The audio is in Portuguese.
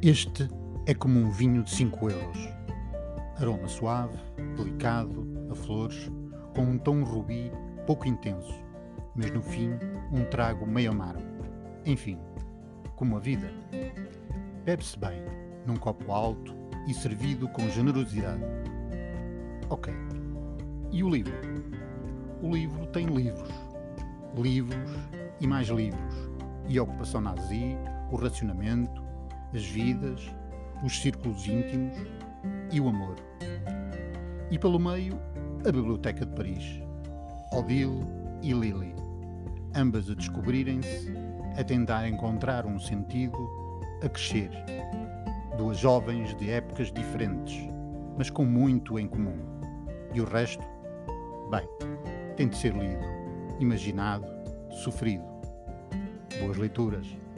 Este é como um vinho de 5 euros. Aroma suave, delicado, a flores, com um tom rubi pouco intenso, mas no fim um trago meio amargo. Enfim, como a vida. Bebe-se bem, num copo alto e servido com generosidade. Ok. E o livro? O livro tem livros. Livros e mais livros. E a ocupação nazi, o racionamento, as vidas, os círculos íntimos e o amor. E pelo meio, a Biblioteca de Paris. Odile e Lily, ambas a descobrirem-se, a tentar encontrar um sentido, a crescer. Duas jovens de épocas diferentes, mas com muito em comum. E o resto? Bem, tem de ser lido, imaginado, sofrido. Boas leituras.